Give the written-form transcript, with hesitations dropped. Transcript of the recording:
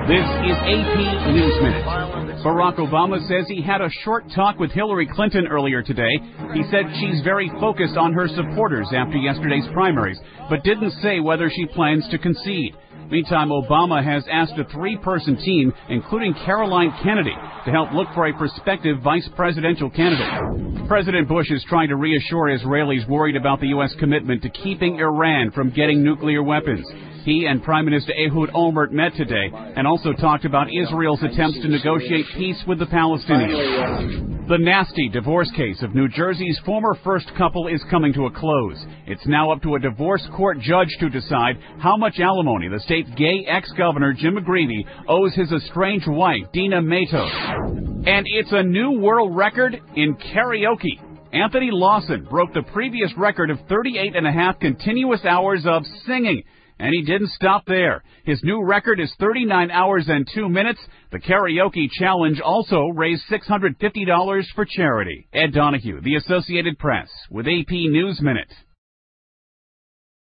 This is AP News Minute. Barack Obama says he had a short talk with Hillary Clinton earlier today. He said she's very focused on her supporters after yesterday's primaries, but didn't say whether she plans to concede. Meantime, Obama has asked a three-person team, including Caroline Kennedy, to help look for a prospective vice presidential candidate. President Bush is trying to reassure Israelis worried about the U.S. commitment to keeping Iran from getting nuclear weapons. He and Prime Minister Ehud Olmert met today and also talked about Israel's attempts to negotiate peace with the Palestinians. The nasty divorce case of New Jersey's former first couple is coming to a close. It's now up to a divorce court judge to decide how much alimony the state's gay ex-governor Jim McGreevey owes his estranged wife, Dina Matos. And it's a new world record in karaoke. Anthony Lawson broke the previous record of 38.5 continuous hours of singing. And he didn't stop there. His new record is 39 hours and 2 minutes. The karaoke challenge also raised $650 for charity. Ed Donahue, The Associated Press, with AP News Minute.